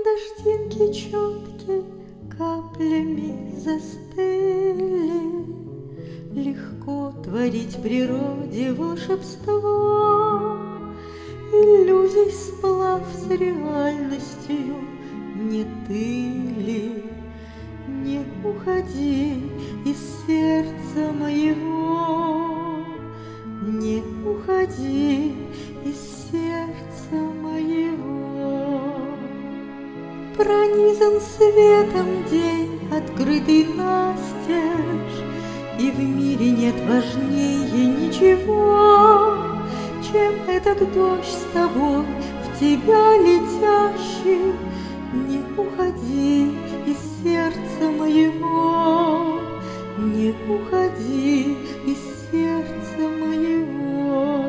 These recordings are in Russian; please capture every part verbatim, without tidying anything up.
Дождинки четкие каплями застыли. Легко творить в природе волшебство, иллюзий сплав с реальностью. Не ты ли? Не уходи из сердца моего, не уходи из сердца моего. Пронизан светом день, открытый настежь, и в мире нет важнее ничего, чем этот дождь с тобой в тебя летящий. Не уходи из сердца моего, не уходи из сердца моего.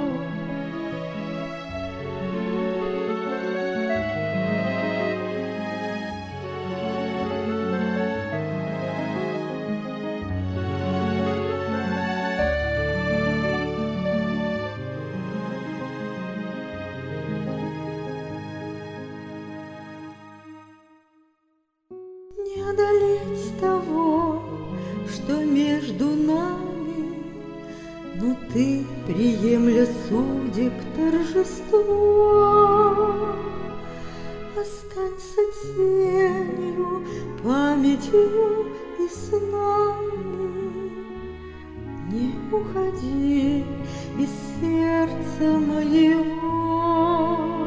Не одолеть того, что между нами, но ты, приемля судеб торжество, останься тенью, памятью и снами. Не уходи из сердца моего,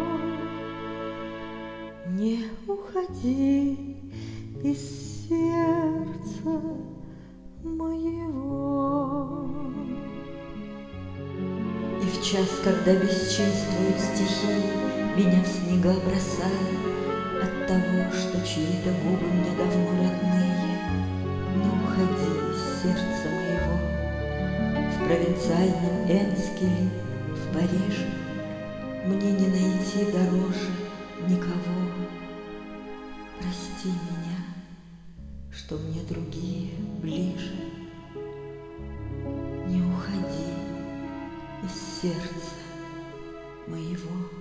не уходи из сердца моего. И в час, когда бесчинствуют стихии, меня в снега бросая от того, что чьи-то губы мне давно родные, не уходи из сердца моего. В провинциальном Энскеле, в Париже мне не найти дороже никого. Прости меня, что мне другие ближе. Не уходи из сердца моего.